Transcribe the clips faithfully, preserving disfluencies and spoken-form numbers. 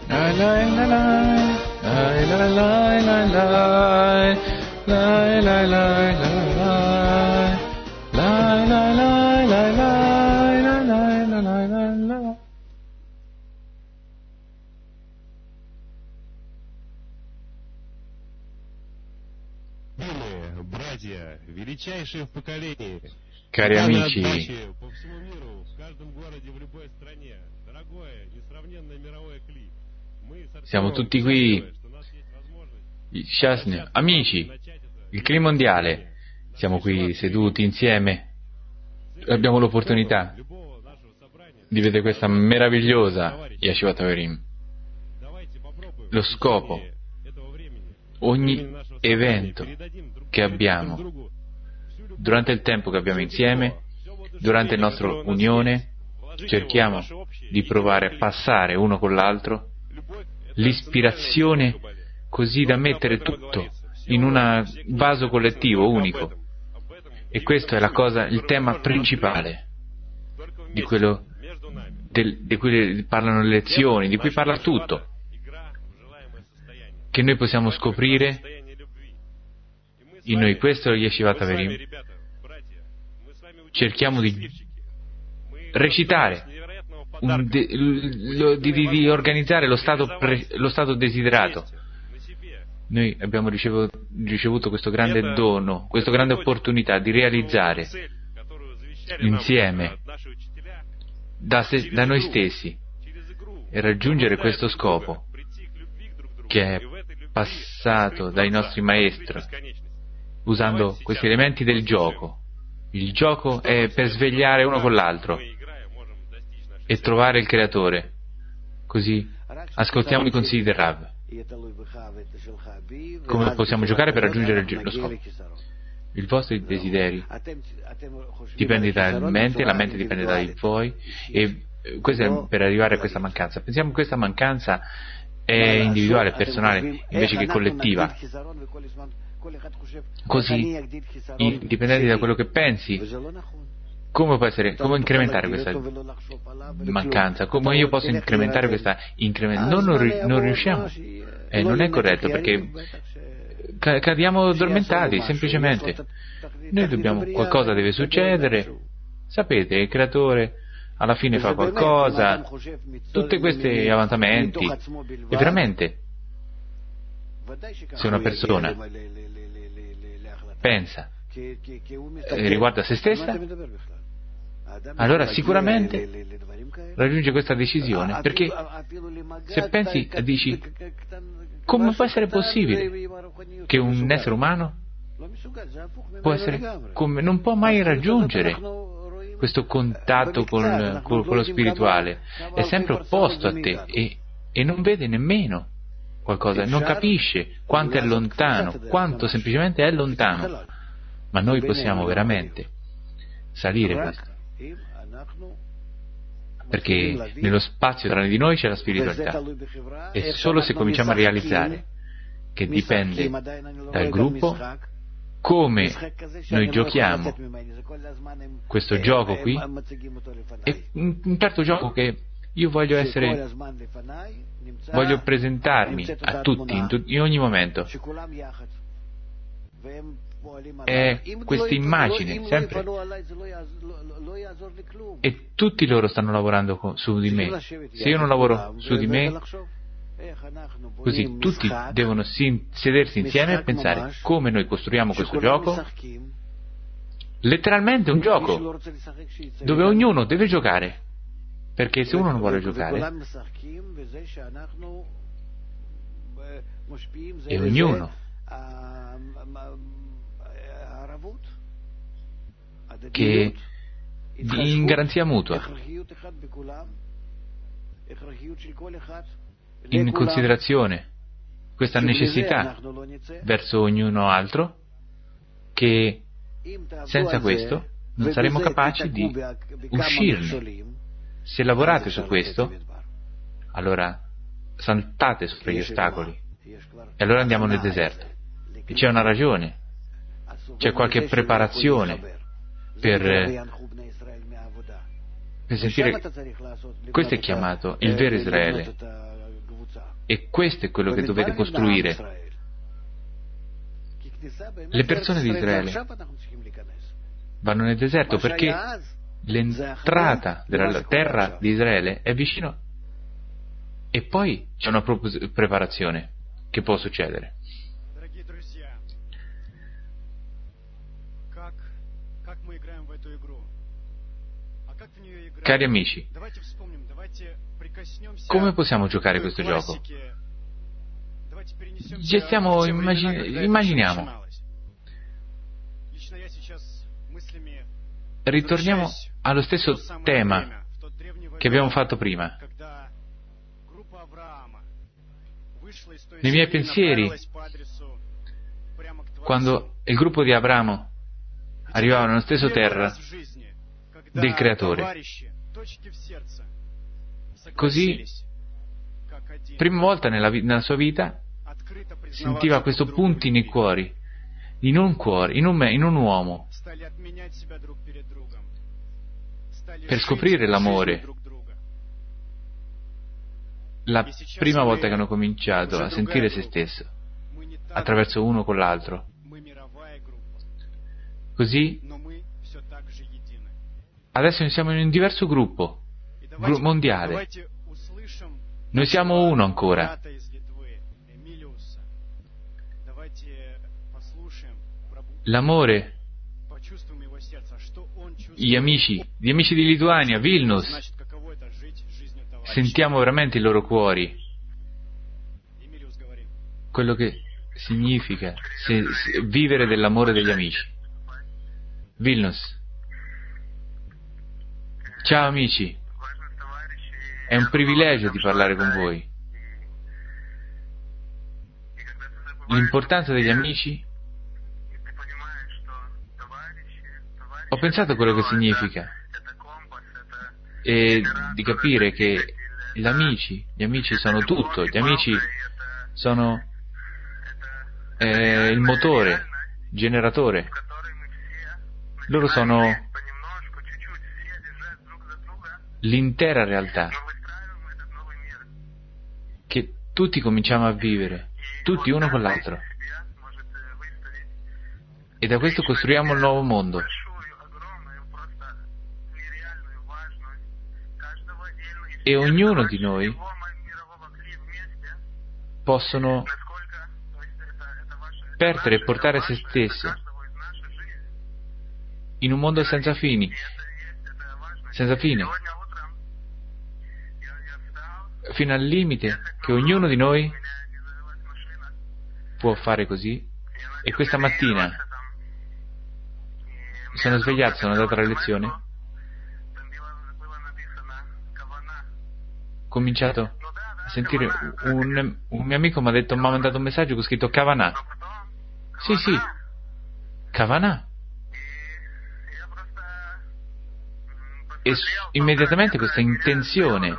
la la la la la la la la la la la la. Cari amici, siamo tutti qui, amici, il Kli mondiale, siamo qui seduti insieme, abbiamo l'opportunità di vedere questa meravigliosa Yeshivat Haverim. Lo scopo, ogni evento che abbiamo, durante il tempo che abbiamo insieme, durante la nostra unione, cerchiamo di provare a passare uno con l'altro l'ispirazione così da mettere tutto in un vaso collettivo unico. E questo è la cosa, il tema principale di quello del, di cui parlano le lezioni, di cui parla tutto, che noi possiamo scoprire in noi. Questo è Yeshivat Haverim. Cerchiamo di recitare, un de, lo, di, di organizzare lo stato, pre, lo stato desiderato. Noi abbiamo ricevuto, ricevuto questo grande dono, questa grande opportunità di realizzare insieme da, se, da noi stessi e raggiungere questo scopo che è passato dai nostri maestri usando questi elementi del gioco. Il gioco è per svegliare uno con l'altro e trovare il creatore. Così ascoltiamo i consigli del Rav. Come possiamo giocare per raggiungere lo scopo? Il vostro desideri dipende dalla mente, la mente dipende da voi, e questo è per arrivare a questa mancanza. Pensiamo che questa mancanza è individuale, personale, invece che collettiva. Così, indipendente da quello che pensi, come può essere, come incrementare questa mancanza? Come io posso incrementare questa incremento? Non, non, non riusciamo, eh, non è corretto, perché cadiamo addormentati, semplicemente. Noi dobbiamo, qualcosa deve succedere, sapete, il creatore alla fine fa qualcosa, tutti questi avanzamenti, e veramente, se una persona pensa eh, riguardo a se stessa, allora sicuramente raggiunge questa decisione, perché se pensi, dici, come può essere possibile che un essere umano può essere, come, non può mai raggiungere questo contatto con, con, con lo spirituale, è sempre opposto a te e, e non vede nemmeno qualcosa, non capisce quanto è lontano, quanto semplicemente è lontano, ma noi possiamo veramente salire questo, perché nello spazio tra di noi c'è la spiritualità, e solo se cominciamo a realizzare che dipende dal gruppo, come noi giochiamo questo gioco qui, è un certo gioco che io voglio essere, voglio presentarmi a tutti in, tu, in ogni momento, è questa immagine sempre, e tutti loro stanno lavorando con, su di me. Se io non lavoro su di me, così tutti devono si, sedersi insieme e pensare come noi costruiamo questo gioco, letteralmente un gioco dove ognuno deve giocare, perché se uno non vuole giocare, e ognuno che in garanzia mutua, in considerazione questa necessità verso ognuno altro, che senza questo non saremo capaci di uscirne. Se lavorate su questo, allora saltate sopra gli ostacoli e allora andiamo nel deserto, e c'è una ragione, c'è qualche preparazione per, per sentire. Questo è chiamato il vero Israele, E questo è quello che dovete costruire. Le persone di Israele vanno nel deserto perché l'entrata della terra di Israele è vicino, e poi c'è una preparazione che può succedere. Cari amici, come possiamo giocare questo gioco? Gestiamo, immagini, immaginiamo. Ritorniamo allo stesso tema che abbiamo fatto prima. Nei miei pensieri, quando il gruppo di Abramo arrivava nello stesso terra del Creatore, così, prima volta nella, nella sua vita, sentiva questo punto nei cuori, in un cuore, in un, in un uomo, per scoprire l'amore. La prima volta che hanno cominciato a sentire se stesso attraverso uno con l'altro, così adesso noi siamo in un diverso gruppo, gruppo mondiale. Noi siamo uno ancora. L'amore, gli amici, gli amici di Lituania, Vilnius, sentiamo veramente i loro cuori, quello che significa se, se, vivere dell'amore degli amici. Vilnius, ciao amici, è un privilegio di parlare con voi. L'importanza degli amici, ho pensato a quello che significa, e di capire che gli amici, gli amici sono tutto, gli amici sono eh, il motore, il generatore, loro sono l'intera realtà che tutti cominciamo a vivere, tutti uno con l'altro, e da questo costruiamo il nuovo mondo. E ognuno di noi possono perdere e portare se stesso in un mondo senza fini, senza fine, fino al limite che ognuno di noi può fare così. E questa mattina mi sono svegliato, sono andato alla lezione, ho cominciato a sentire un, un mio amico mi ha detto, mi ha mandato un messaggio con scritto Kavanah. Sì, sì, Kavanah. E su, immediatamente questa intenzione,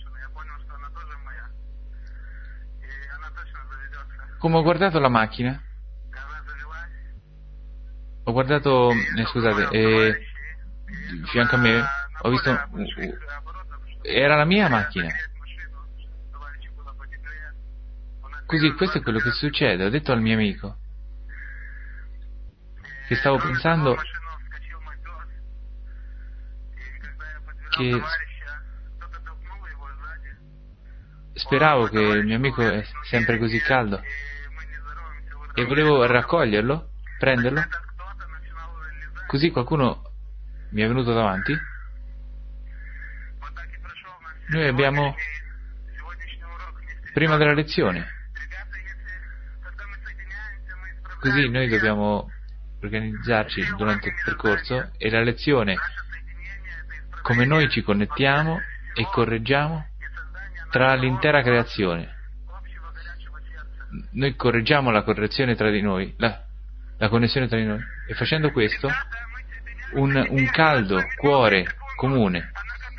come ho guardato la macchina, ho guardato, eh, scusate, eh, di fianco a me, ho visto, uh, uh, era la mia macchina. Così, questo è quello che succede. Ho detto al mio amico che stavo pensando che speravo che il mio amico è sempre così caldo e volevo raccoglierlo, prenderlo, così qualcuno mi è venuto davanti. Noi abbiamo, prima della lezione, così noi dobbiamo organizzarci durante il percorso, e la lezione, come noi ci connettiamo e correggiamo tra l'intera creazione. Noi correggiamo la correzione tra di noi, la, la connessione tra di noi, e facendo questo un, un caldo cuore comune.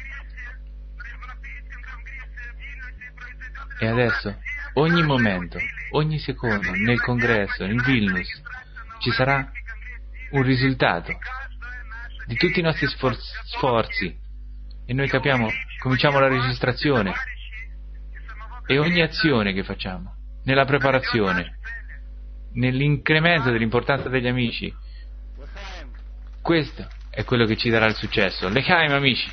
E adesso, ogni momento, ogni secondo, nel congresso, in Vilnius, ci sarà un risultato di tutti i nostri sforzi, sforzi, e noi capiamo, cominciamo la registrazione, E ogni azione che facciamo, nella preparazione, nell'incremento dell'importanza degli amici, questo è quello che ci darà il successo. L'Echaim, amici.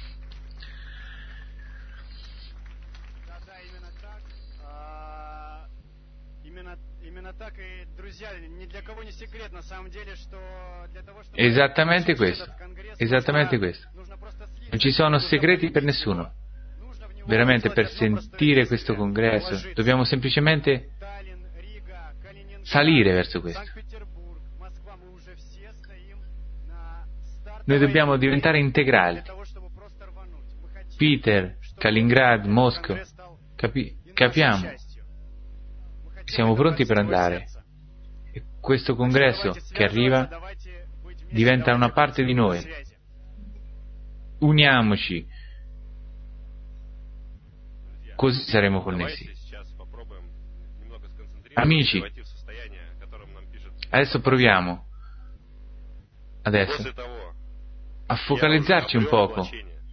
Esattamente questo, esattamente questo. Non ci sono segreti per nessuno. Veramente, per sentire questo congresso dobbiamo semplicemente salire verso questo. Noi dobbiamo diventare integrali. Peter, Kaliningrad, Mosca, capi- capiamo. Siamo pronti per andare. E questo congresso che arriva diventa una parte di noi. Uniamoci, così saremo connessi. Amici, adesso proviamo, adesso, a focalizzarci un poco.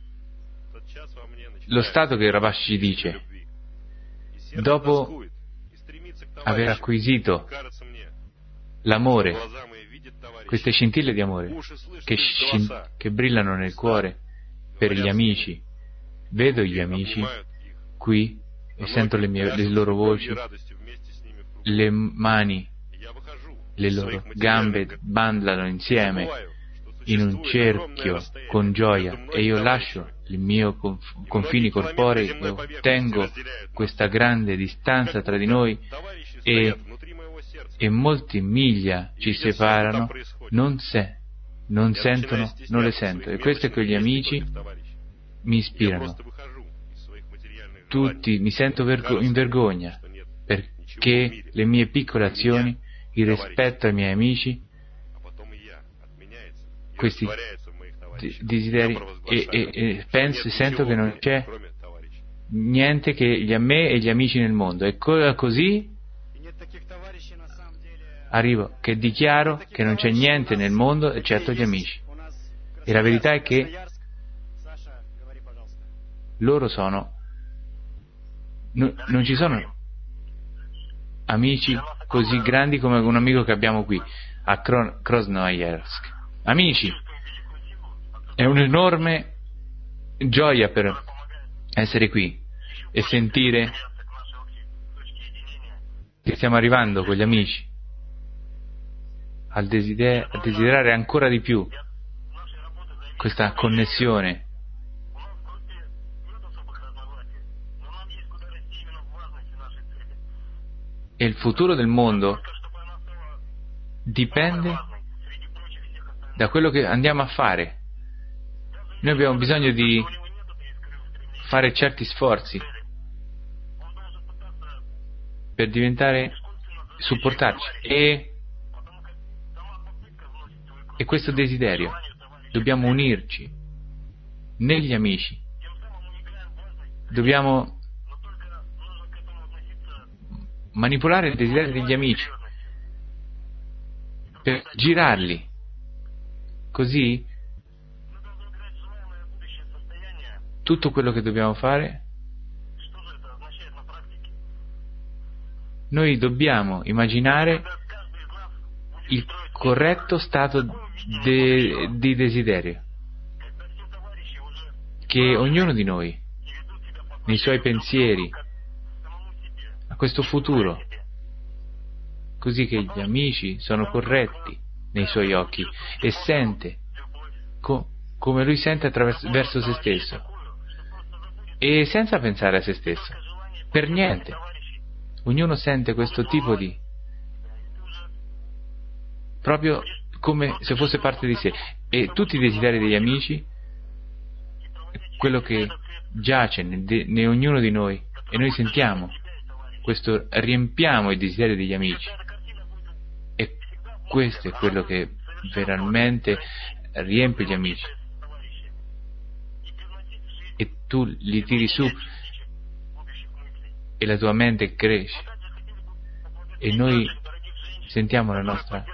Lo stato che Rabash ci dice, dopo aver acquisito l'amore, queste scintille di amore che, scin- che brillano nel cuore per gli amici, vedo gli amici qui e sento le, mie, le loro voci, le mani, le loro gambe bandano insieme in un cerchio con gioia, e io lascio i miei conf- confini corporei e ottengo questa grande distanza tra di noi, e, e molte miglia ci separano, non, se, non sentono, non le sento. E questo è che gli amici mi ispirano. Tutti mi sento vergo- in vergogna perché le mie piccole azioni, il rispetto ai miei amici, questi d- desideri, e, e, e penso e sento che non c'è niente che gli a me e gli amici nel mondo, e co- così arrivo che dichiaro che non c'è niente nel mondo eccetto gli amici. E la verità è che loro sono no, non ci sono amici così grandi come un amico che abbiamo qui a Kron- Krasnoyarsk. Amici, è un'enorme gioia per essere qui e sentire che stiamo arrivando con gli amici al desider- a desiderare ancora di più questa connessione. E il futuro del mondo dipende da quello che andiamo a fare. Noi abbiamo bisogno di fare certi sforzi per diventare, supportarci, e, e questo desiderio dobbiamo unirci negli amici, dobbiamo manipolare il desiderio degli amici per girarli, così tutto quello che dobbiamo fare, noi dobbiamo immaginare il corretto stato de, di desiderio che ognuno di noi nei suoi pensieri a questo futuro, così che gli amici sono corretti nei suoi occhi e sente co- come lui sente attraverso verso se stesso, e senza pensare a se stesso, per niente. Ognuno sente questo tipo di, proprio come se fosse parte di sé, e tutti i desideri degli amici, quello che giace in ne ognuno di noi, e noi sentiamo questo, riempiamo i desideri degli amici, e questo è quello che veramente riempie gli amici, e tu li tiri su e la tua mente cresce, e noi sentiamo la nostra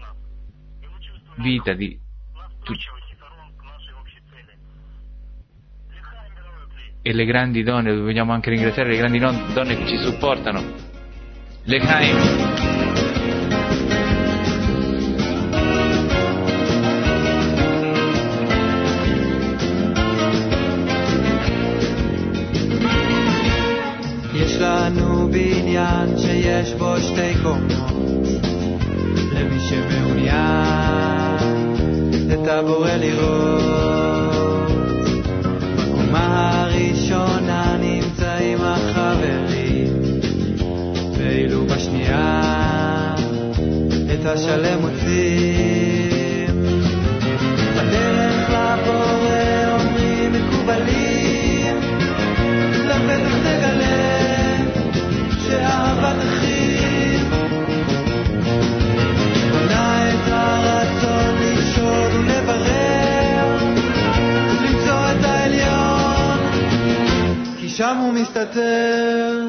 vita di tu, e le grandi donne, vogliamo anche ringraziare le grandi non- donne che ci supportano. L'Echaim. יש לנו בניין שיש בו שתי קומות, למי שמעוניין את הבורא לראות. בקומה הראשונה נמצאים החברים, ואילו בשנייה את השלם מוצאים. בדרך לבורא אומרים מקובלים, לפתח תגלה שאהבה תכיל, בונה את הרצון לשאול ולברר, למצוא את העליון, כי שם הוא מסתתר.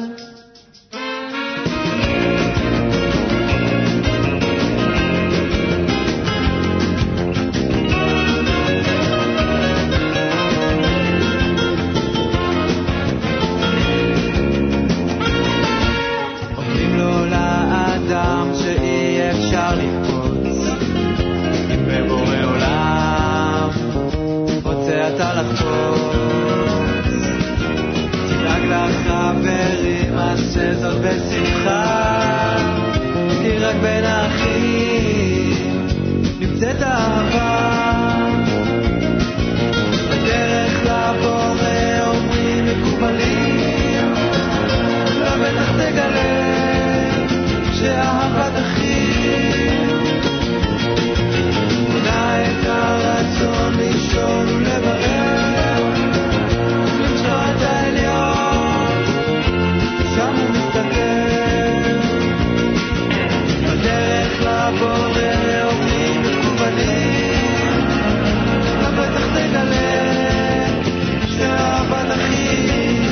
תדאג לחברים, עשה זאת בשמחה, כי רק בין האחים נמצאת אהבה. בדרך לבורא אומרים מקובלים, לבטח תגלה שאהבה תכיל, בונה את הרצון לשאול ולברר, שם הוא מסתכל. בדרך לבורא אומרים מקובלים, לבטח תגלה שאהבה תכיל,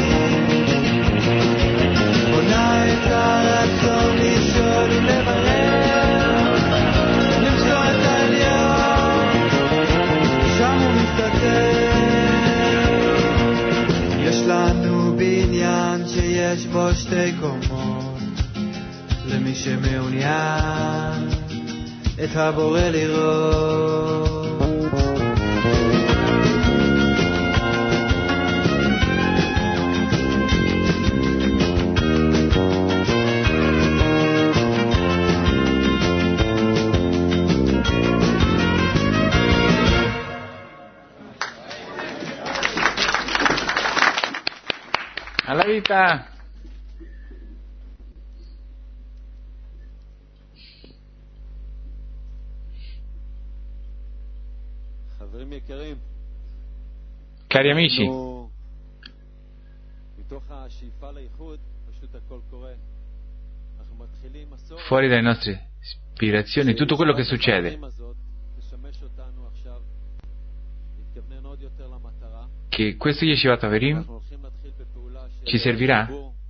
בונה את הרצון לשאול ולברר, למצוא את העליון, שם הוא מסתכל. יש לנו בניין שיש בו שתי קומות, למי שמעוניין את הבורא לראות. Alla vita! Cari amici, fuori dalle nostre ispirazioni, tutto quello che succede, che questo Yeshivat Averim ci servirà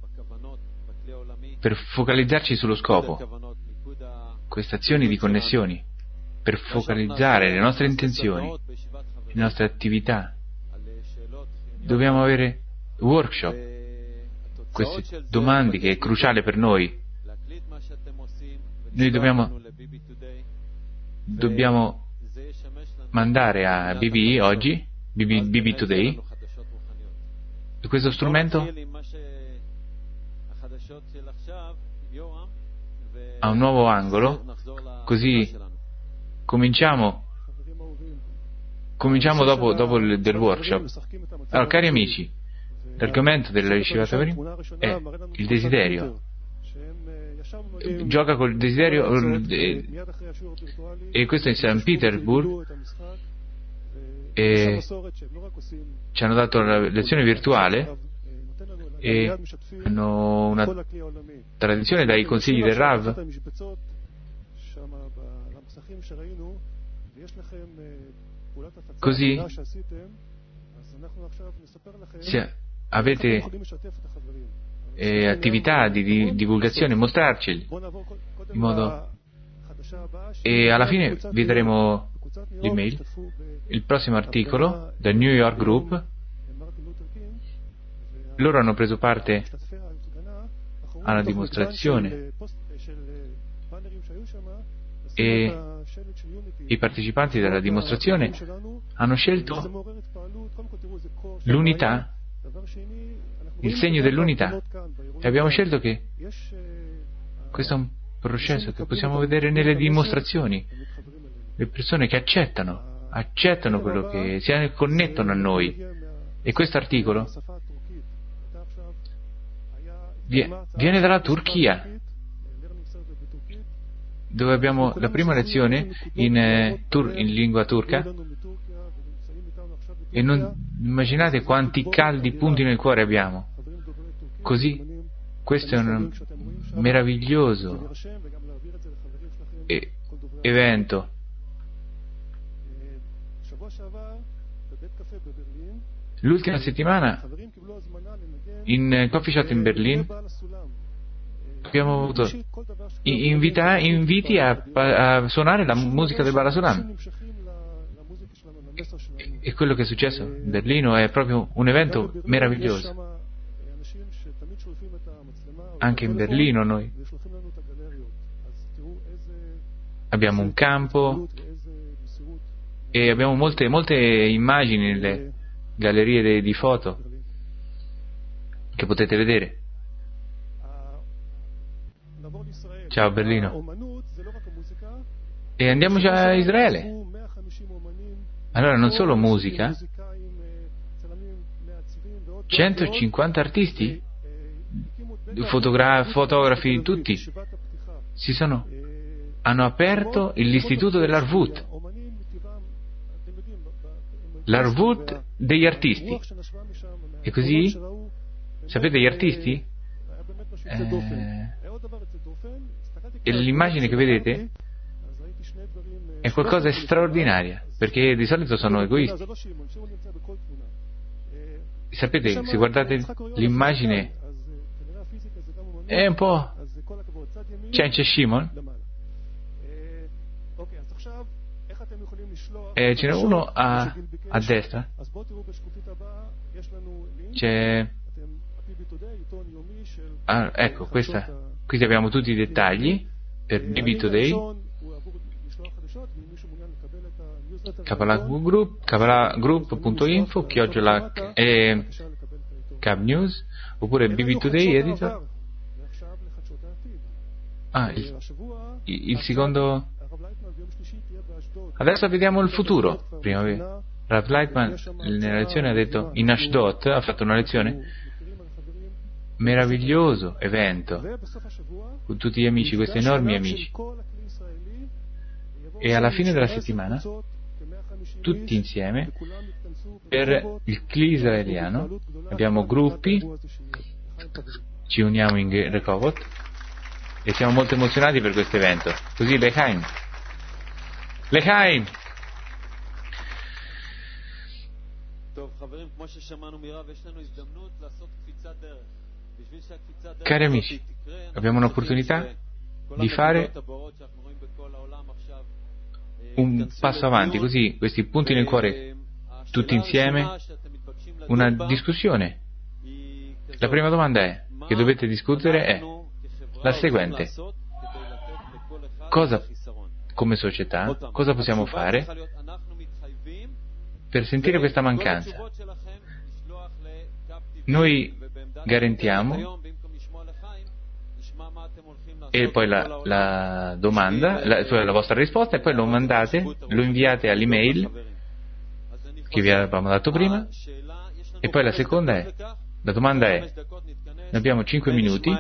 per focalizzarci sullo scopo, queste azioni di connessioni, per focalizzare le nostre intenzioni, le nostre attività. Dobbiamo avere workshop, queste domande che è cruciale per noi. Noi dobbiamo, dobbiamo mandare a B B oggi, B B, B B Today, questo strumento ha un nuovo angolo, così cominciamo cominciamo dopo, dopo il, del workshop. Allora, cari amici, l'argomento della Yeshivat Averim è il desiderio. Gioca col desiderio, e, e questo è in San Petersburg, e ci hanno dato la lezione virtuale e hanno una tradizione dai consigli del Rav, così se avete eh, attività di, di divulgazione, mostrarceli in modo, e alla fine vi daremo l'email, il prossimo articolo del New York Group, loro hanno preso parte alla dimostrazione e i partecipanti della dimostrazione hanno scelto l'unità, il segno dell'unità, e abbiamo scelto che questo è un processo che possiamo vedere nelle dimostrazioni, le persone che accettano, accettano quello che si connettono a noi. E questo articolo viene dalla Turchia, dove abbiamo la prima lezione in, eh, tur- in lingua turca, e non immaginate quanti caldi punti nel cuore abbiamo. Così, questo è un meraviglioso e- evento. L'ultima settimana in coffee shop in Berlino abbiamo avuto invita- inviti a, a suonare la musica del Barasulam, e, e quello che è successo in Berlino è proprio un evento meraviglioso. Anche in Berlino noi abbiamo un campo e abbiamo molte, molte immagini nelle gallerie de, di foto che potete vedere. Ciao Berlino. E andiamo già a Israele. Allora, non solo musica, centocinquanta artisti, fotogra- fotografi, tutti si sono, hanno aperto l'istituto dell'Arvut, l'Arvut degli artisti. E così, sapete, gli artisti, eh, e l'immagine che vedete è qualcosa di straordinaria, perché di solito sono egoisti. Sapete, se guardate l'immagine è un po' Cence Shimon, e ce n'è uno a, a destra, c'è, ah, ecco, questa, qui abbiamo tutti i dettagli per B B Today, Kabbalah Group, kabbalah group punto info, chiocciola e Cab News, oppure B B Today Editor. Ah, il, il secondo. Adesso vediamo il futuro. Prima, Rav Leitman nella lezione ha detto in Ashdod, ha fatto una lezione, meraviglioso evento con tutti gli amici, questi enormi amici, e alla fine della settimana tutti insieme per il Cli israeliano abbiamo gruppi, ci uniamo in Rehovot e siamo molto emozionati per questo evento. Così Lechaim Lechaim cari amici, abbiamo un'opportunità di fare un passo avanti, così questi punti nel cuore tutti insieme, una discussione. La prima domanda è che dovete discutere è la seguente: cosa, come società, cosa possiamo fare per sentire questa mancanza? Noi garantiamo, e poi la, la domanda, la, cioè la vostra risposta, e poi lo mandate, lo inviate all'email che vi avevamo dato prima. E poi la seconda è, la domanda è, noi abbiamo cinque minuti,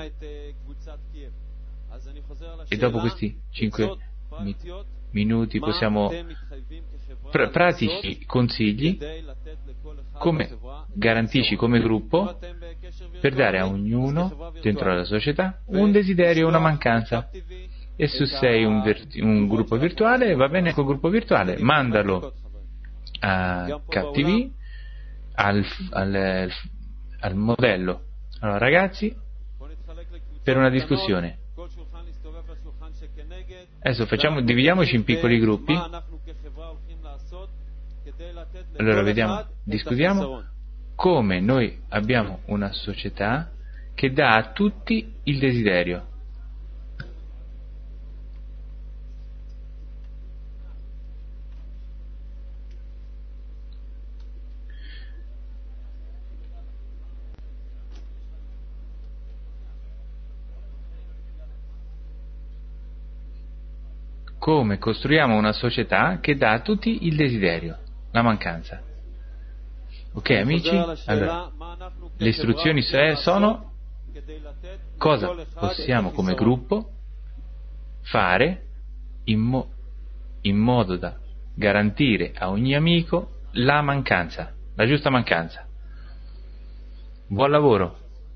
e dopo questi cinque mi, minuti possiamo pr- pratici consigli, come garantisci come gruppo, per dare a ognuno dentro la società un desiderio, una mancanza. E se sei un, vir- un gruppo virtuale, va bene col gruppo virtuale, mandalo a K T V, al, al, al modello. Allora ragazzi, per una discussione, adesso facciamo, dividiamoci in piccoli gruppi. Allora vediamo, discutiamo come noi abbiamo una società che dà a tutti il desiderio. Come costruiamo una società che dà a tutti il desiderio, la mancanza. Ok amici? Allora, le istruzioni sono cosa possiamo come gruppo fare in, mo- in modo da garantire a ogni amico la mancanza, la giusta mancanza. Buon lavoro!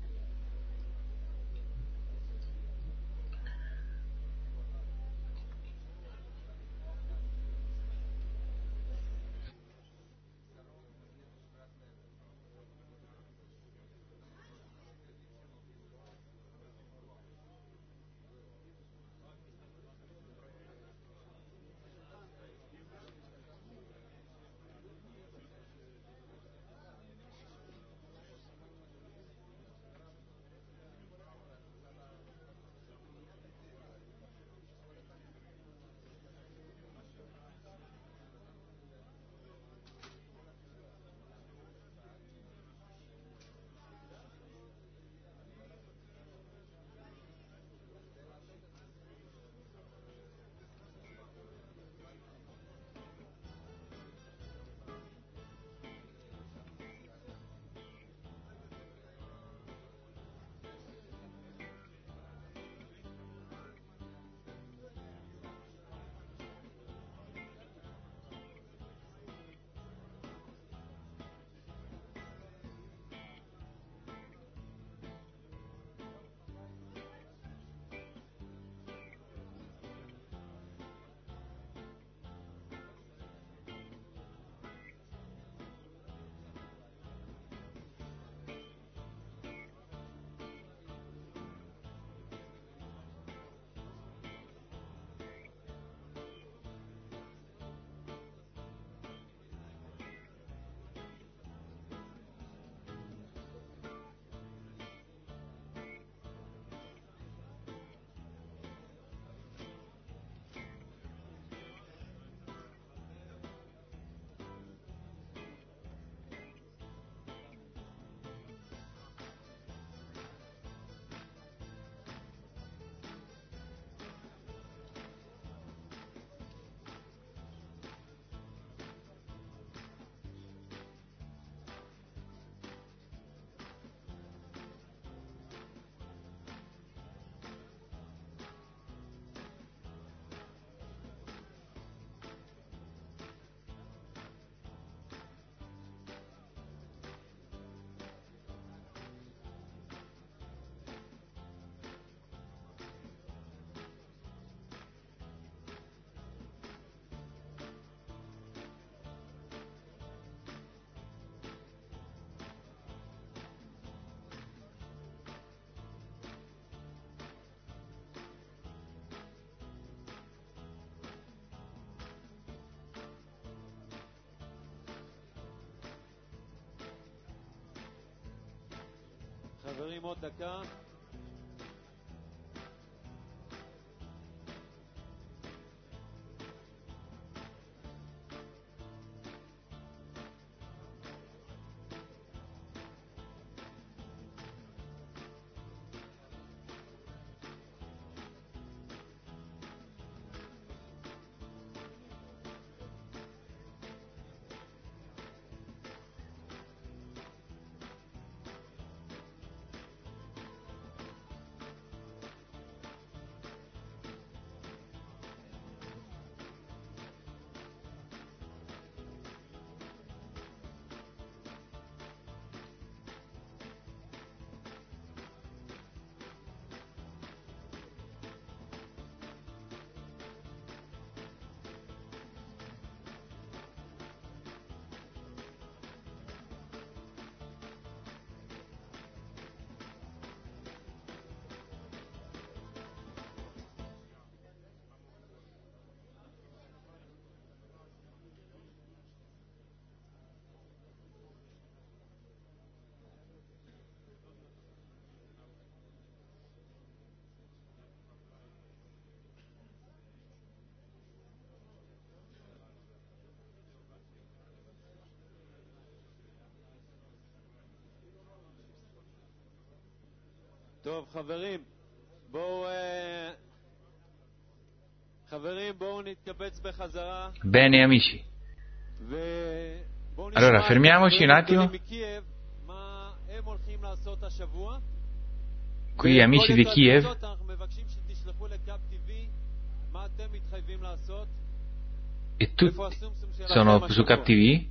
חברים, עוד דקה. Bene amici, allora fermiamoci un attimo. Qui amici di Kiev, e tutti sono su Cap T V.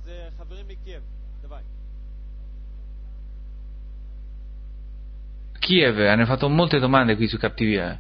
Kiev, hanno fatto molte domande qui su Cap T V. Eh.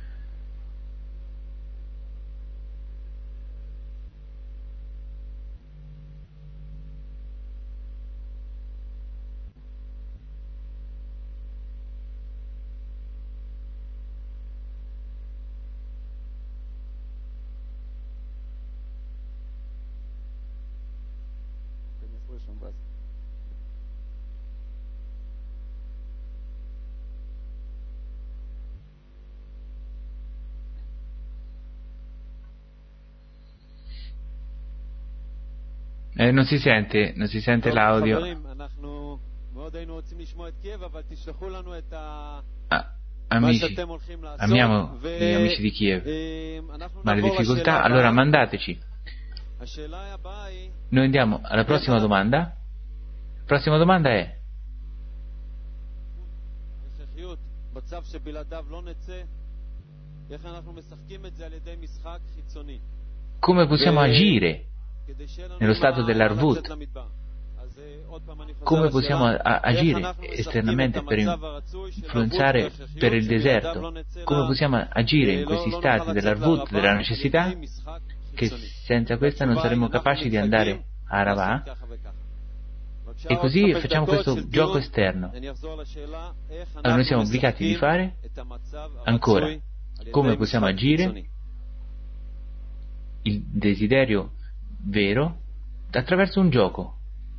Eh, non si sente, non si sente l'audio. Ah, amici, amiamo gli amici di Kiev, ma le difficoltà, allora mandateci. Noi andiamo alla prossima domanda. La prossima domanda è: come possiamo agire nello stato dell'Arvut? Come possiamo a- agire esternamente per influenzare per il deserto? Come possiamo agire in questi stati dell'Arvut, della necessità, che senza questa non saremmo capaci di andare a Aravà? E così facciamo questo gioco esterno. Allora noi siamo obbligati di fare ancora come possiamo agire il desiderio vero attraverso un gioco.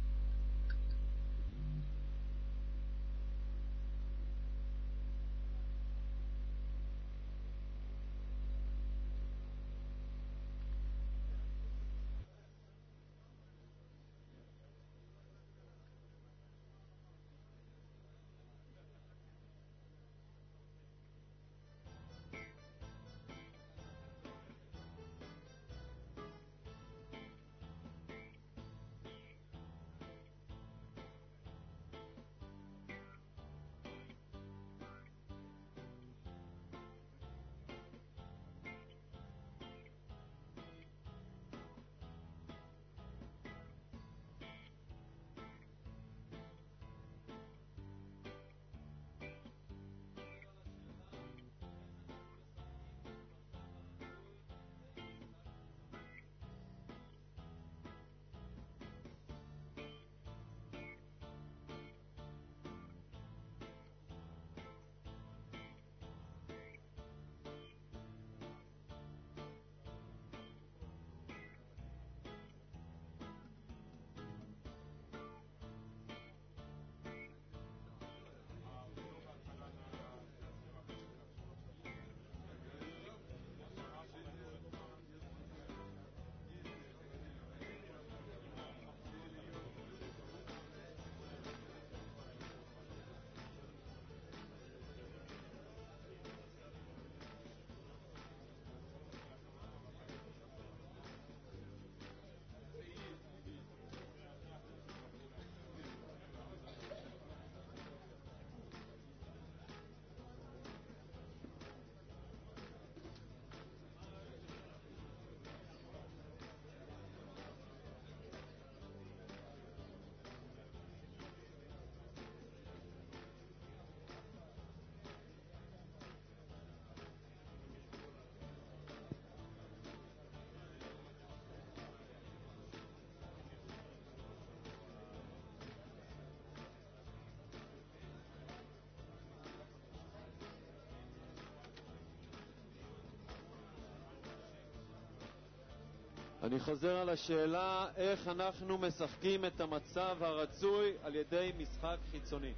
אני חוזר על השאלה, איך אנחנו משחקים את המצב הרצוי על ידי משחק חיצוני.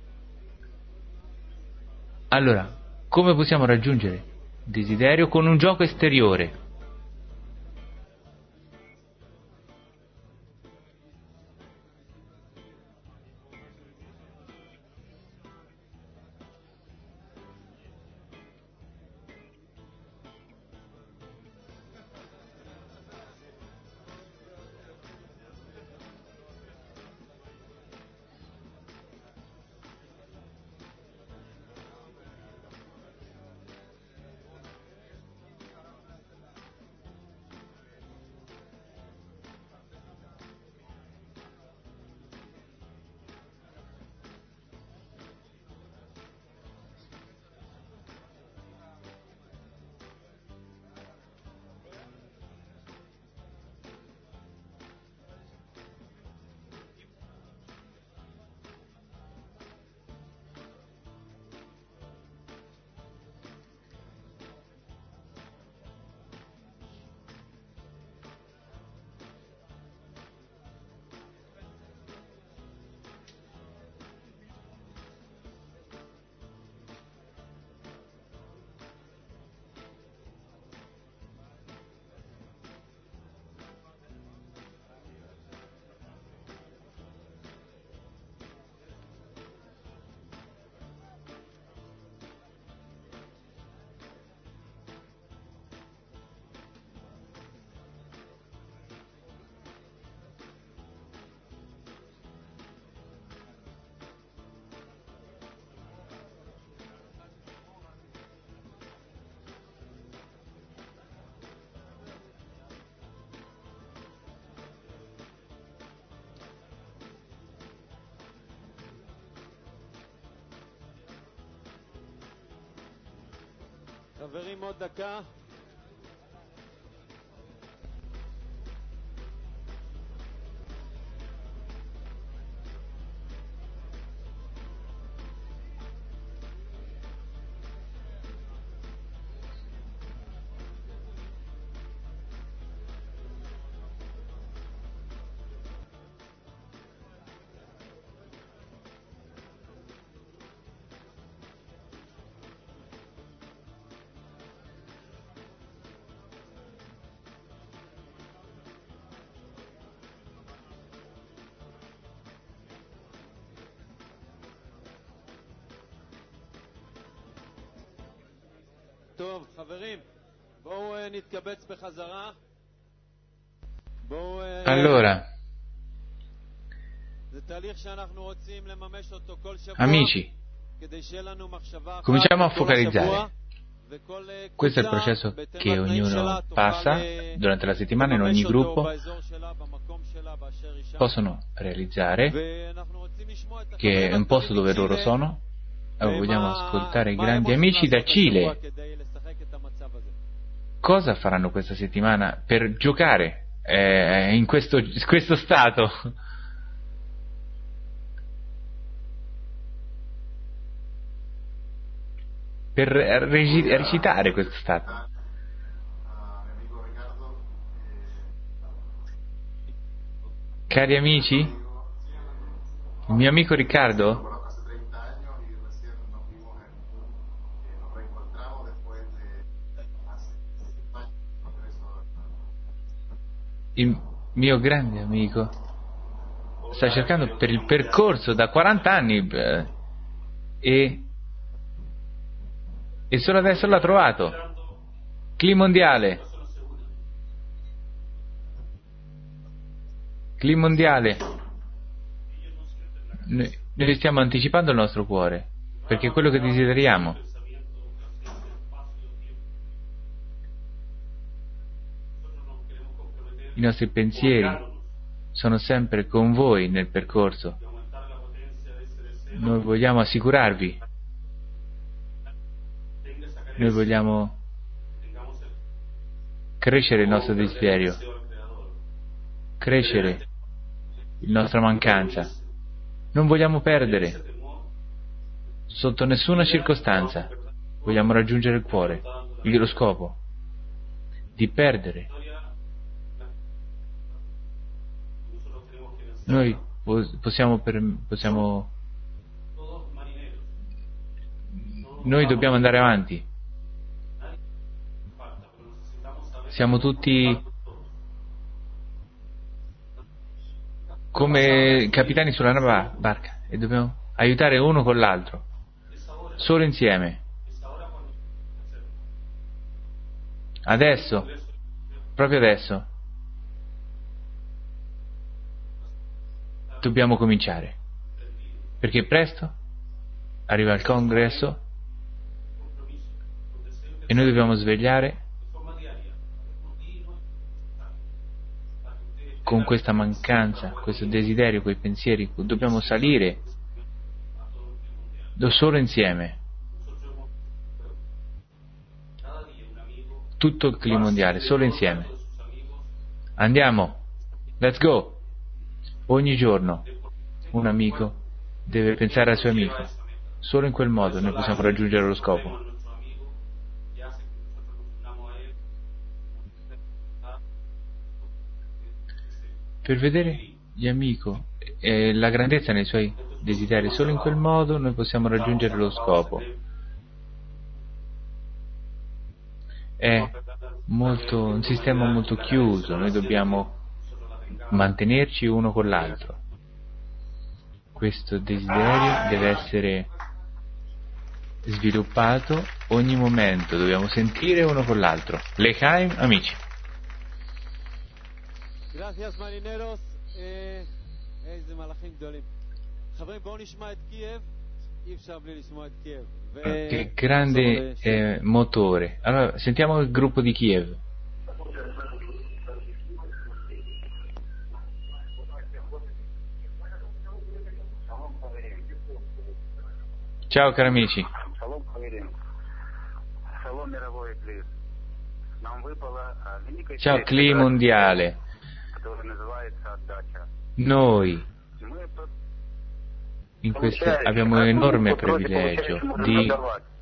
Allora, come possiamo raggiungere il desiderio con un gioco esteriore? חברים, עוד דקה. טוב, חברים, בואו נתקבץ בחזרה. בואו... Allora, זה תהליך שאנחנו רוצים לממש אותו כל שבוע. amici, כדי שיהיה לנו מחשבה אחת. cominciamo a כל השבוע, focalizzare. וכל Questo è il קבוצה, processo בהתאם che לתנאים שלה, ognuno תוכל, passa אה, durante la settimana in ogni לממש אותו gruppo, באזור שלה, במקום שלה, באשר היא שם. possono realizzare, ואנחנו רוצים לשמוע את che è un posto dove loro sono. E vogliamo ascoltare i grandi amici da Cile. Cosa faranno questa settimana per giocare eh, in questo, in questo stato? Per reci- recitare questo stato. Cari amici, il mio amico Riccardo, il mio grande amico, sta cercando per il percorso da quaranta anni eh, e, e solo adesso l'ha trovato. Cli mondiale. Cli mondiale. Noi, noi stiamo anticipando il nostro cuore, perché è quello che desideriamo. I nostri pensieri sono sempre con voi nel percorso. Noi vogliamo assicurarvi. Noi vogliamo crescere il nostro desiderio, crescere la nostra mancanza. Non vogliamo perdere sotto nessuna circostanza. Vogliamo raggiungere il cuore, lo scopo di perdere. Noi possiamo, per, possiamo noi dobbiamo andare avanti. Siamo tutti come capitani sulla nuova barca e dobbiamo aiutare uno con l'altro, solo insieme. Adesso, proprio adesso, dobbiamo cominciare, perché presto arriva il congresso e noi dobbiamo svegliare con questa mancanza, questo desiderio, quei pensieri. Dobbiamo salire solo insieme. Tutto il clima mondiale, solo insieme. Andiamo, let's go. Ogni giorno un amico deve pensare al suo amico. Solo in quel modo noi possiamo raggiungere lo scopo. Per vedere gli amici e la grandezza nei suoi desideri, solo in quel modo noi possiamo raggiungere lo scopo. È molto, un sistema molto chiuso, noi dobbiamo mantenerci uno con l'altro. Questo desiderio deve essere sviluppato ogni momento, dobbiamo sentire uno con l'altro. L'Echaim, amici. Gracias marineros. איזה מלאכים גדולים. חברים, בואו נשמע את קייב. אי אפשר בלי לשמוע את קייב. Che grande eh, motore. Allora, sentiamo il gruppo di Kiev. Ciao cari amici. Ciao Cli mondiale. Noi in questo abbiamo un enorme privilegio di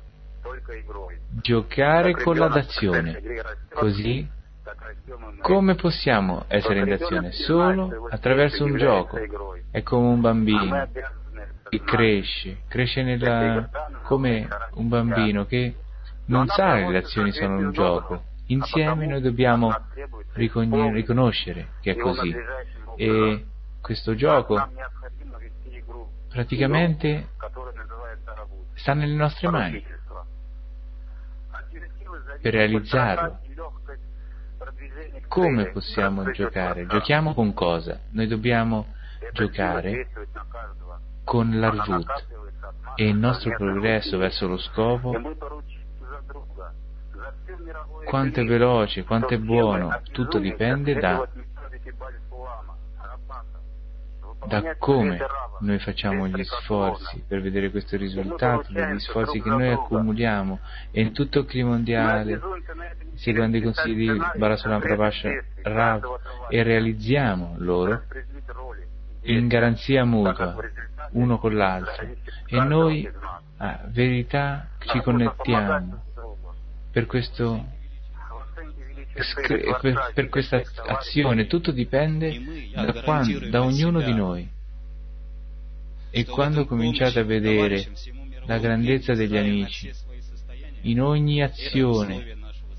giocare con la dazione. Così come possiamo essere in dazione? Solo attraverso un gioco. È come un bambino che cresce, cresce nella, come un bambino che non sa che le azioni sono un gioco. Insieme noi dobbiamo ricogn- riconoscere che è così. E questo gioco praticamente sta nelle nostre mani per realizzarlo. Come possiamo giocare? Giochiamo con cosa? Noi dobbiamo giocare con l'Arvut e il nostro progresso verso lo scopo, quanto è veloce, quanto è buono, tutto dipende da, da come noi facciamo gli sforzi per vedere questo risultato, degli sforzi che noi accumuliamo, e in tutto il clima mondiale, seguendo i consigli di Balasolam Prabhasha Rav, e realizziamo loro in garanzia mutua, uno con l'altro, e noi a verità ci connettiamo per questo per, per questa azione. Tutto dipende da, quando, da ognuno di noi. E quando cominciate a vedere la grandezza degli amici in ogni azione,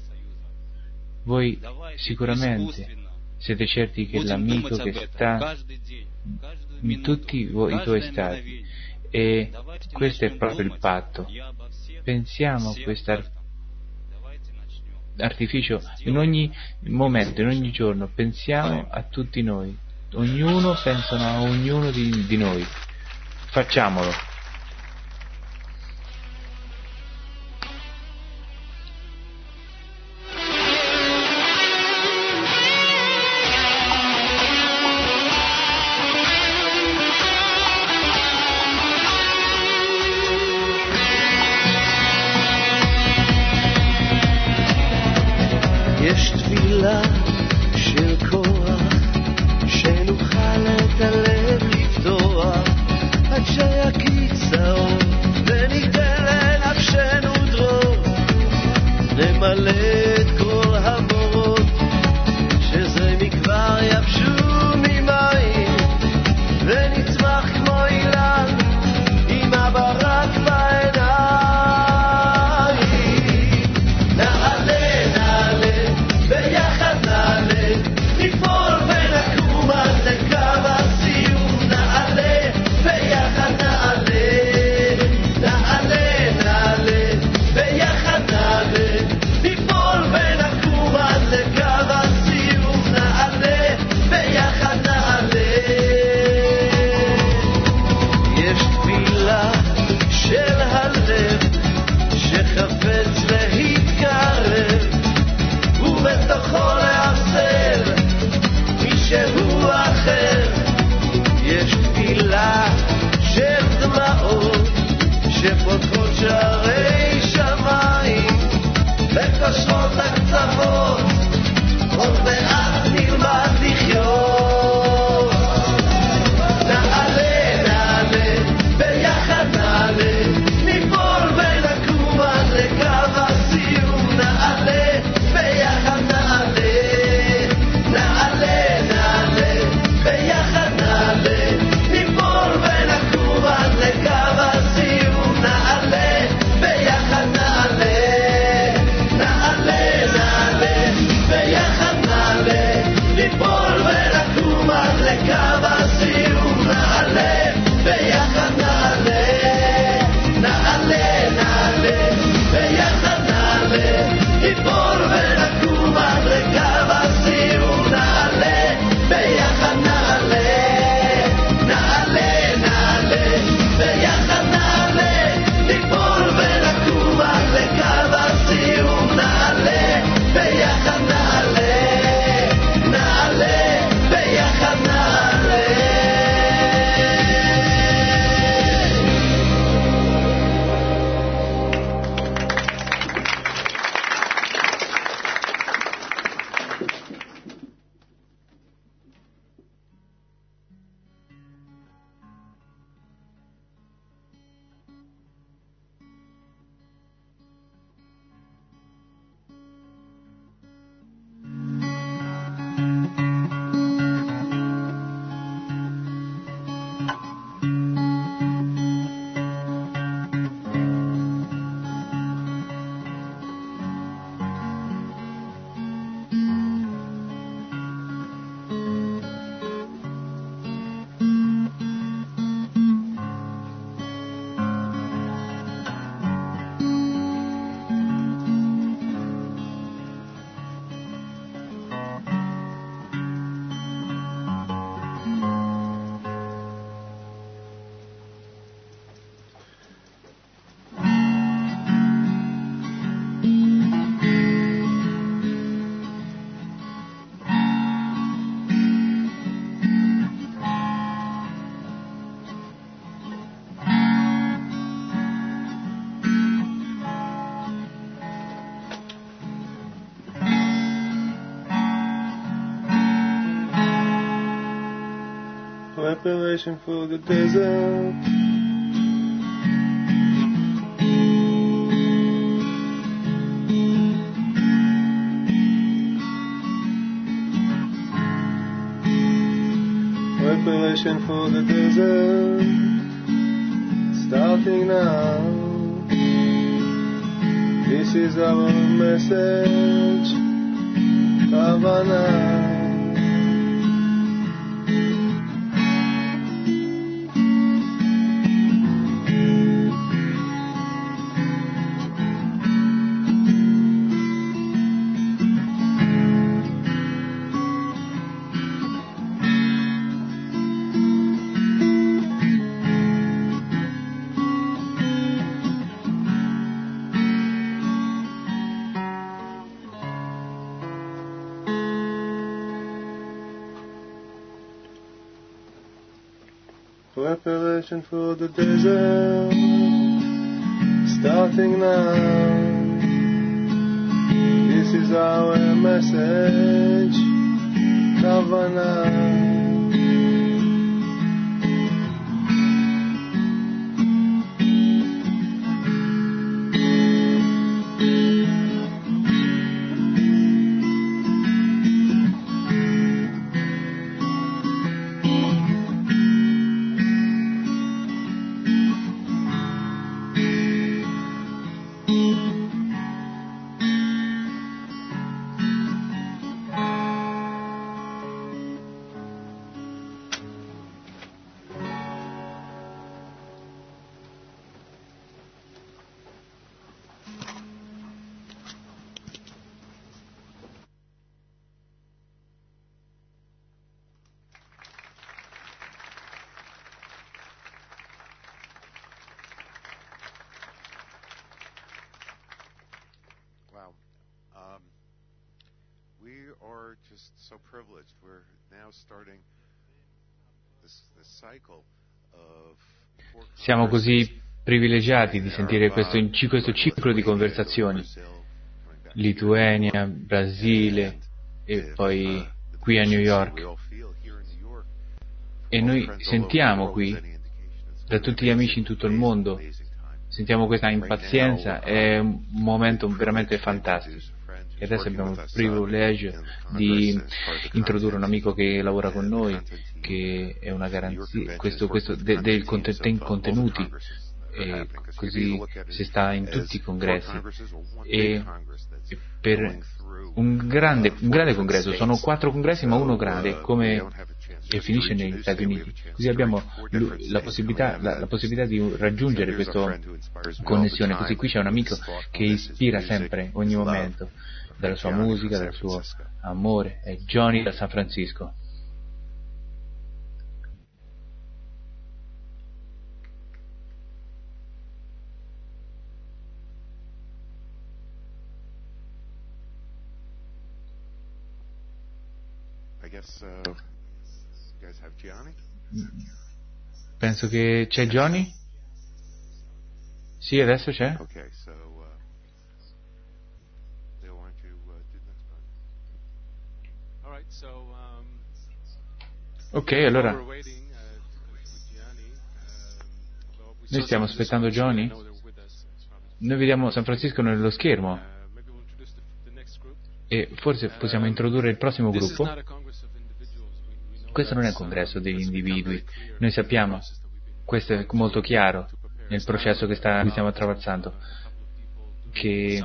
voi sicuramente siete certi che l'amico che sta in tutti voi, i tuoi stati, e questo è proprio il patto. Pensiamo a questo artificio in ogni momento, in ogni giorno, pensiamo a tutti noi, ognuno pensa a ognuno di, di noi. Facciamolo. יש תפילה של כוח שנוכל את הלב לפתוח עד שיקיף Preparation for the desert. Preparation for the desert, starting now. This is our message, Kavanah. Preparation for the desert, starting now. This is our message, Kavanah. Wow. Um, we are just so privileged. We're now starting this, this cycle of four Siamo così privilegiati di sentire questo, questo ciclo di conversazioni. Lituania, Brasile e poi qui a New York. E noi sentiamo qui, da tutti gli amici in tutto il mondo, sentiamo questa impazienza, è un momento veramente fantastico. E adesso abbiamo il privilegio di introdurre un amico che lavora con noi, che è una garanzia, questo, questo de, del conten- contenuti, e così si sta in tutti i congressi. E, e per un grande, un grande congresso, sono quattro congressi ma uno grande, come e finisce negli Stati Uniti, così abbiamo la possibilità, la, la possibilità di raggiungere questa connessione. Così qui c'è un amico che ispira sempre, ogni momento, dalla sua musica, dal suo amore, è Johnny da San Francisco. I guess, uh... Penso che c'è Johnny? Sì, adesso c'è. Ok, allora noi stiamo aspettando Johnny. Noi vediamo San Francisco nello schermo e forse possiamo introdurre il prossimo gruppo. Questo non è un congresso degli individui, noi sappiamo, questo è molto chiaro nel processo che sta, stiamo attraversando, che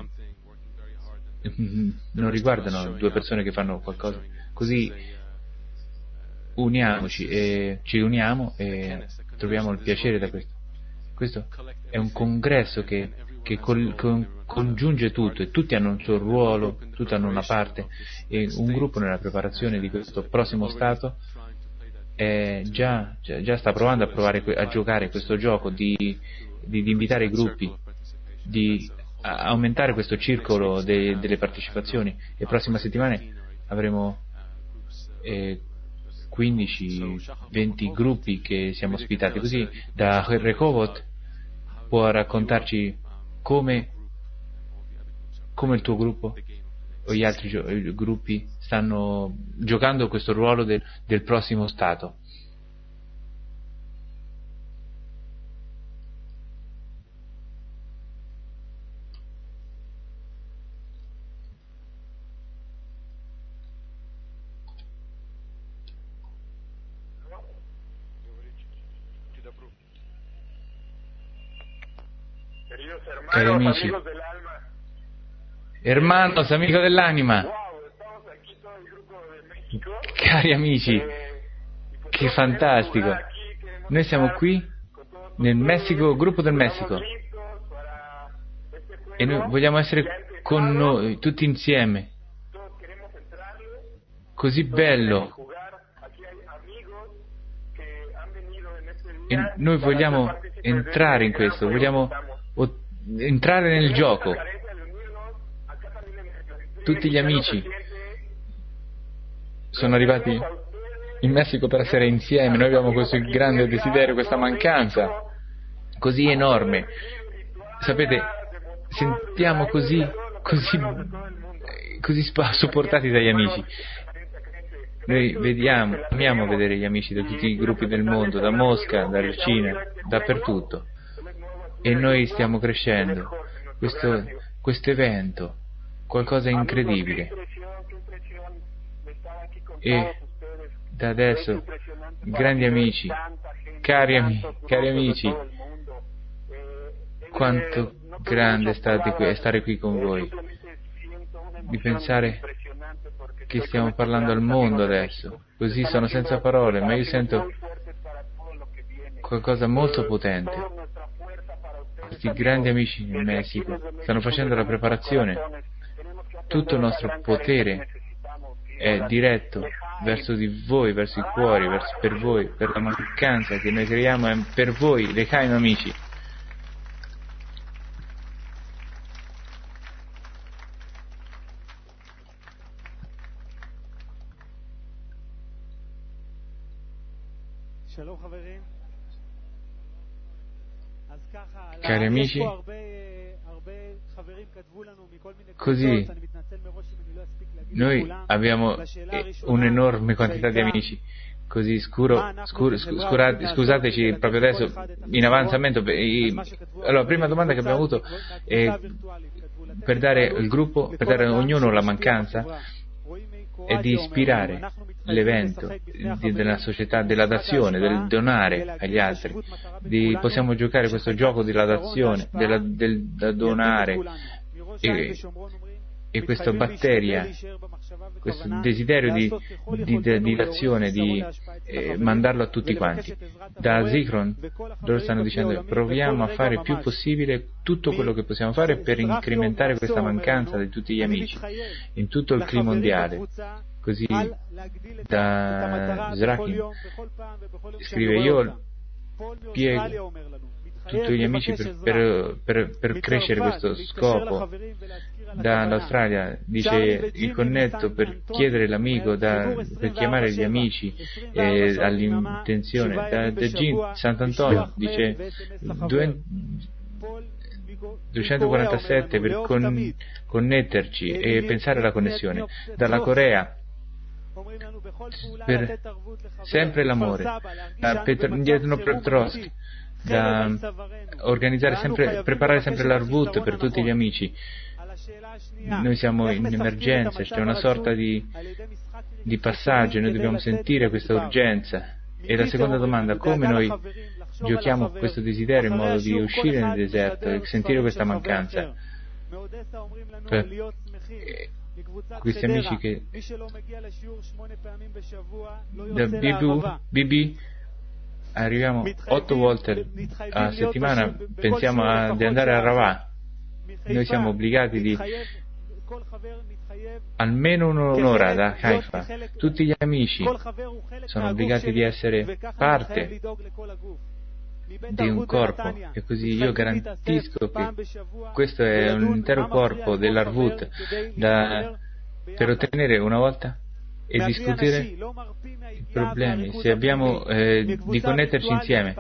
non riguardano due persone che fanno qualcosa, così uniamoci e ci uniamo e troviamo il piacere da questo. Questo è un congresso che, che col, con, congiunge tutto e tutti hanno un suo ruolo, tutti hanno una parte, e un gruppo nella preparazione di questo prossimo stato Eh, già, già, già sta provando a provare a giocare questo gioco di, di, di invitare i gruppi, di a, aumentare questo circolo de, delle partecipazioni, e prossima settimana avremo eh, quindici venti gruppi che siamo ospitati, così da Rehovot può raccontarci come, come il tuo gruppo o gli altri gio- gruppi stanno giocando questo ruolo del, del prossimo stato. cari amici, hermanos, amico dell'anima, cari amici, che fantastico, noi siamo qui nel Messico, gruppo del Messico, e noi vogliamo essere con noi, tutti insieme, così bello, e noi vogliamo entrare in questo, vogliamo o- entrare nel gioco. Tutti gli amici sono arrivati in Messico per essere insieme, noi abbiamo questo grande desiderio, questa mancanza così enorme. Sapete, sentiamo così, così, così supportati dagli amici. Noi vediamo, amiamo vedere gli amici da tutti i gruppi del mondo, da Mosca, dalla Cina, dappertutto. E noi stiamo crescendo. Questo, questo evento, qualcosa di incredibile. E da adesso, grandi amici, cari, ami, cari amici, quanto grande è stare qui, è stare qui con voi. Di pensare che stiamo parlando al mondo adesso, così sono senza parole, ma io sento qualcosa molto potente. Questi grandi amici in Messico stanno facendo la preparazione, tutto il nostro potere è diretto verso di voi, verso i cuori, verso, per voi, per la mancanza che noi creiamo, è per voi, Lechaim amici. Cari amici, così noi abbiamo un'enorme quantità di amici, così scuro, scuro, scurate, scusateci proprio adesso in avanzamento. Allora, prima domanda che abbiamo avuto è per dare il gruppo, per dare a ognuno la mancanza, è di ispirare l'evento di, della società, della dazione, del donare agli altri. Di, possiamo giocare questo gioco della dazione, della, del da donare, e, e questa batteria, questo desiderio di, di, di, di dazione, di eh, mandarlo a tutti quanti. Da Zikron loro stanno dicendo: proviamo a fare il più possibile tutto quello che possiamo fare per incrementare questa mancanza di tutti gli amici in tutto il clima mondiale. Così da Zrakin scrive: io piego tutti gli amici per, per, per, per crescere questo scopo. Dall'Australia dice: il connetto per chiedere l'amico, da, per chiamare gli amici eh, all'intenzione. Da, da Gin Sant'Antonio dice duecentoquarantasette per con, connetterci e pensare alla connessione. Dalla Corea per sempre l'amore, da Petrovsk, da organizzare sempre, preparare sempre l'Arvut per tutti gli amici. Noi siamo in emergenza, c'è una sorta di, di passaggio, noi dobbiamo sentire questa urgenza. E la seconda domanda: come noi giochiamo questo desiderio in modo di uscire nel deserto e sentire questa mancanza? Per, questi amici che da B B arriviamo otto volte a settimana, pensiamo a, di andare a Ravà. Noi siamo obbligati di almeno un'ora da Haifa. Tutti gli amici sono obbligati di essere parte di un corpo, e così io garantisco che questo è un intero corpo dell'Arvut da, per ottenere una volta e discutere i problemi, se abbiamo eh, di connetterci insieme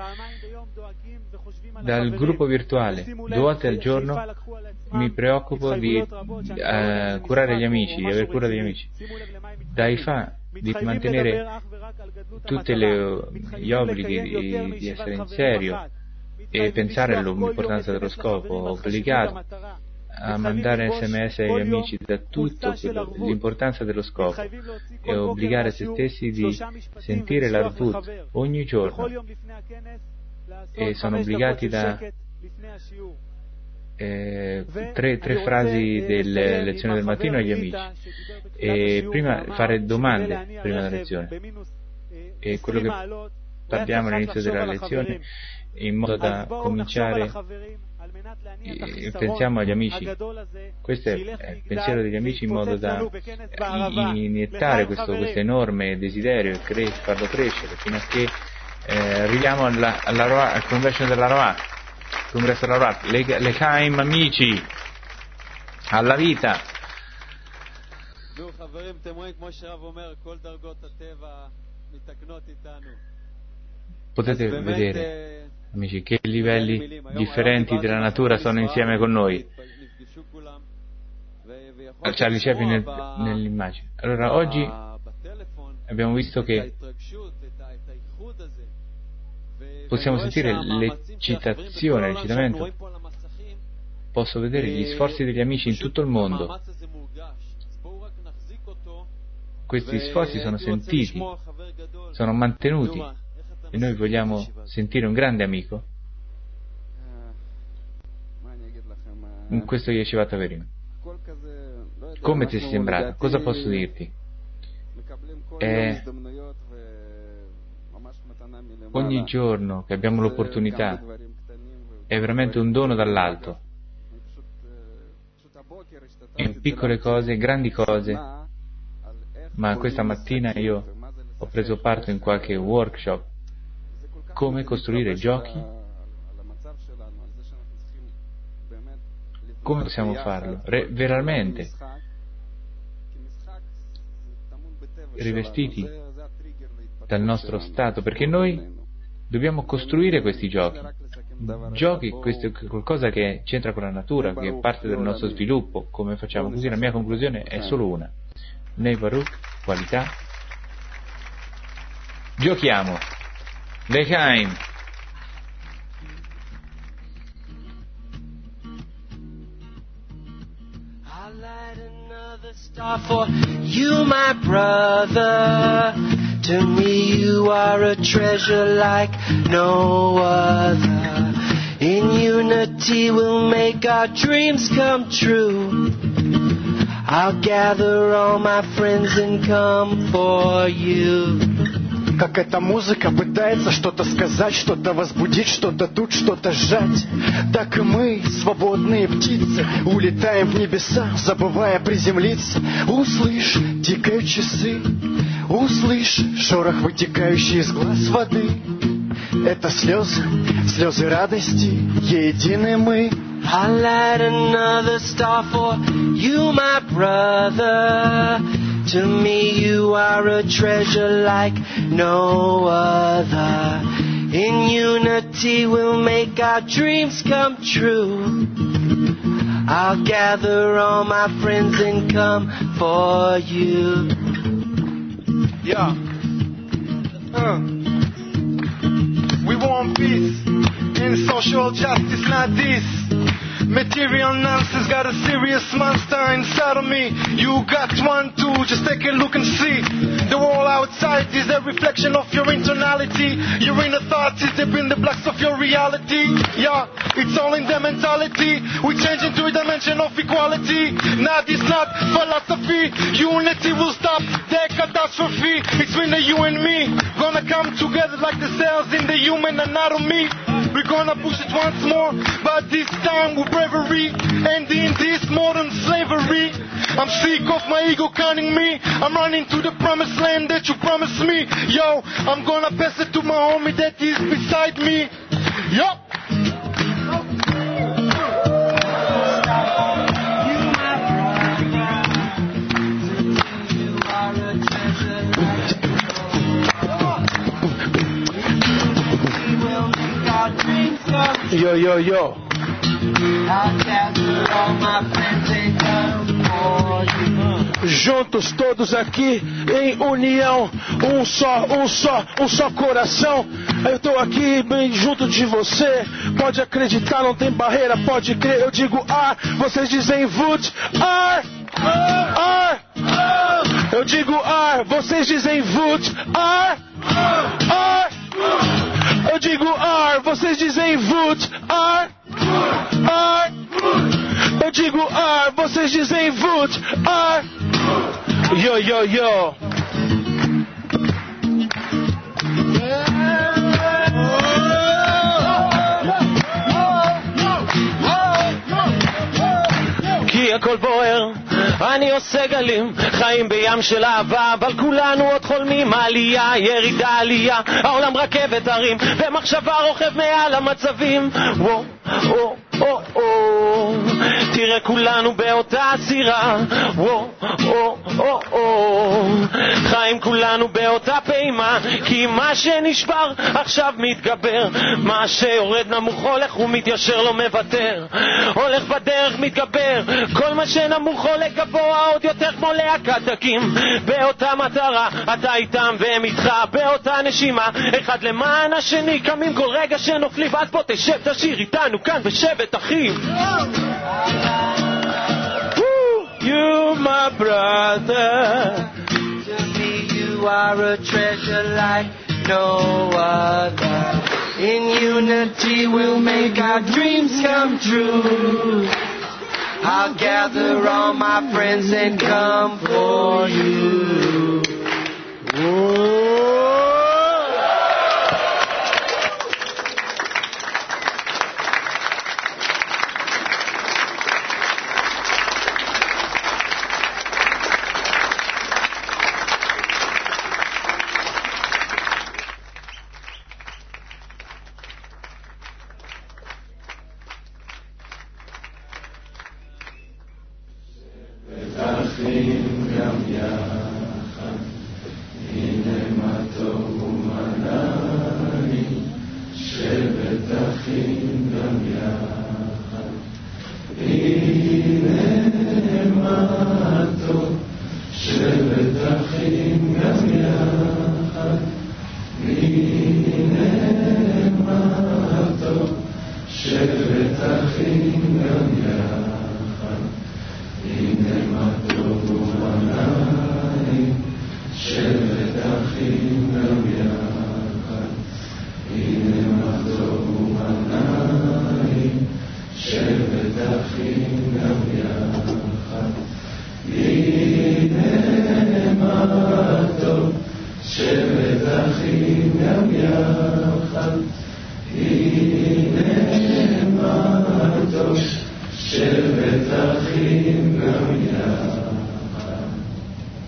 dal gruppo virtuale due volte al giorno. Mi preoccupo di uh, curare gli amici, di aver cura degli amici. Da Haifa di mantenere tutti gli obblighi di, di essere in serio e pensare all'importanza dello scopo, obbligato a mandare sms agli amici da tutto quello, l'importanza dello scopo, e obbligare se stessi di sentire l'Arvut ogni giorno, e sono obbligati da eh, tre, tre frasi delle lezioni del mattino agli amici, e prima fare domande prima della lezione, e quello che parliamo all'inizio della lezione in modo da cominciare, eh, pensiamo agli amici, questo è il pensiero degli amici, in modo da iniettare questo, questo enorme desiderio e cre- farlo crescere fino a che eh, arriviamo alla, alla Roa, al convention della Roa, congresso della Roa, le, le Chaim amici, alla vita. Potete vedere, amici, che livelli differenti della natura sono insieme con noi. Charlie Chaplin nel, nell'immagine. Allora, oggi abbiamo visto che possiamo sentire l'eccitazione, l'eccitamento. Posso vedere gli sforzi degli amici in tutto il mondo. Questi sforzi sono sentiti, sono mantenuti, e noi vogliamo sentire un grande amico in questo Yeshivat Averim. Come ti è sembrata? Cosa posso dirti? È ogni giorno che abbiamo l'opportunità è veramente un dono dall'alto, in piccole cose, grandi cose. Ma questa mattina io ho preso parte in qualche workshop, come costruire giochi, come possiamo farlo Re- veramente rivestiti dal nostro stato, perché noi dobbiamo costruire questi giochi. Giochi, questo è qualcosa che c'entra con la natura, che è parte del nostro sviluppo. Come facciamo così? La mia conclusione è solo una: Nei Baruch, qualità. Giochiamo. Lechaim. I'll light another star for you, my brother. To me you are a treasure like no other. In unity we'll make our dreams come true. I'll gather all my friends and come for you. Как эта музыка пытается что-то сказать, что-то возбудить, что-то тут, что-то сжать. Так и мы, свободные птицы, улетаем в небеса, забывая приземлиться. Услышь, тикают часы, услышь шорох, вытекающий из глаз воды. Это слезы, слезы радости, едины мы. I'll light another star for you, my brother. To me you are a treasure like no other. In unity we'll make our dreams come true. I'll gather all my friends and come for you. Yeah. Uh. We want peace and social justice, not this. Material nonsense got a serious monster inside of me. You got one too, just take a look and see. The world outside is a reflection of your internality. Your inner thoughts is the building blocks of your reality. Yeah, it's all in the mentality. We change into a dimension of equality. Now this not philosophy. Unity will stop the catastrophe. It's between the you and me. Gonna come together like the cells in the human anatomy. We're gonna push it once more, but this time with bravery, ending this modern slavery. I'm sick of my ego counting me. I'm running to the promised land that you promised me. Yo, I'm gonna pass it to my homie that is beside me. Yo. Yo, yo, yo. Juntos todos aqui em união, um só, um só, um só coração. Eu tô aqui bem junto de você. Pode acreditar, não tem barreira, pode crer. Eu digo ar, vocês dizem vut, ar, ar. Eu digo ar, vocês dizem vut, ar, ar. Eu digo ar, vocês dizem vut, ar, ar. R, vocês dizem Vut R. Yo, yo, yo. כי הכל בוער, אני עושה גלים, חיים בים של אהבה, אבל כולנו עוד חולמים עלייה, ירידה עלייה, העולם רכבת הרים, ומחשבה רוכב מעל המצבים. וואו, וואו, וואו, וואו, תראה כולנו באותה סירה. וואו, וואו, וואו, וואו, חיים כולנו באותה פעימה, כי מה שנשבר עכשיו מתגבר, מה שיורד נמוך הולך ומתיישר לא מוותר, הולך בדרך מתגבר, כל מה שנמוך הולך גבוה עוד יותר כמו להקת דקים, באותה מטרה אתה איתם והם איתך, באותה נשימה אחד למען השני, קמים כל רגע שנופלים, אז בוא תשב תשיר איתנו כאן בשבט אחים. You my brother, to me you are a treasure like no other, in unity we'll make our dreams come true. I'll gather all my friends and come for you. Whoa.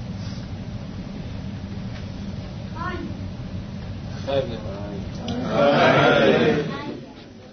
Five.